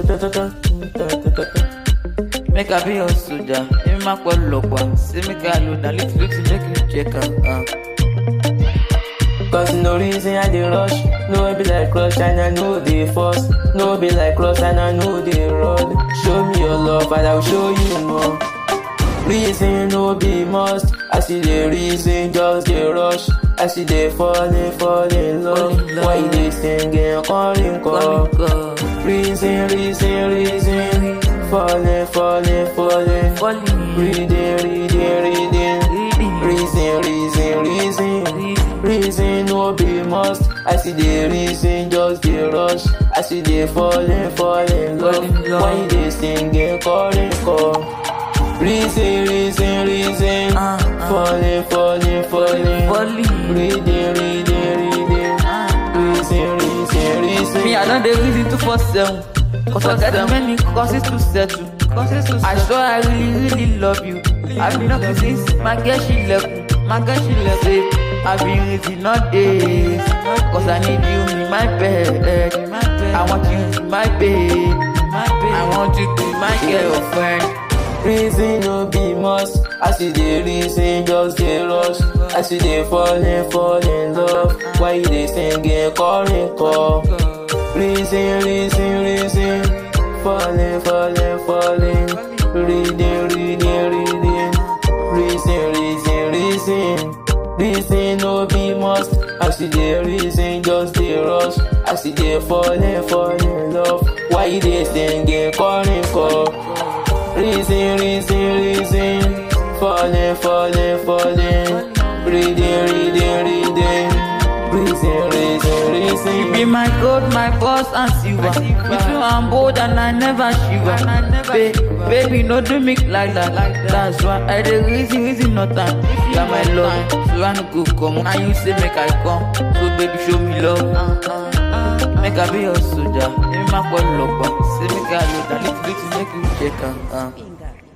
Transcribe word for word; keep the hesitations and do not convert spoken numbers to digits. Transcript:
Make I be your soldier. In my quad lopa. See me call na little little make you check out. Cause no reason I dey rush. No be like crush and I know the force. No be like crush and I know the road. Show me your love and I'll show you more. Reason no be must. I see the reason just the rush. I see they falling, falling in love. Why they singing, calling, call. Reason, reason, reason. Falling, falling, falling. Reading, reading, reading. Reason, reason, reason. Reason no be must. I see the reason just the rush. I see they falling, falling in love. Why they singing, calling, call. Reason, reason, reason. Uh, uh, falling, falling, falling. falling. Reading, reading, reading. Uh, reason, reason, reason. Me, I don't dey reason to force them. Cause I got many causes to settle. Causes to settle. I sure I really, really love you. I've been up since my girl she left. My girl she left. I've been reason all days. Cause I need you in my bed. I want you in my bed. I want you to be my girlfriend. Reason no be must. I see the reason just the rush. I see they falling, falling in love. Why they singing, calling, call. Reason, reason, reason. Falling, falling, falling. Reading, reading, reading. Reason, reason, reason. Reason no be must. I see the reason just the rush. I see they falling, falling in love. Why they singing, calling, call. Reason, reason, reason. Falling, falling, falling. Reading, reading, reading. Reason, reason, reason. You be my gold, my boss and silver. With you I'm bold and I never shiver. Ba baby, no do me like that. That's why I dey reason, reason no time. You're my love, so I no go come. And you say make I come, so baby show me love. Make I be your soldier, in my quad lopa. Say make I load and little little make you check out.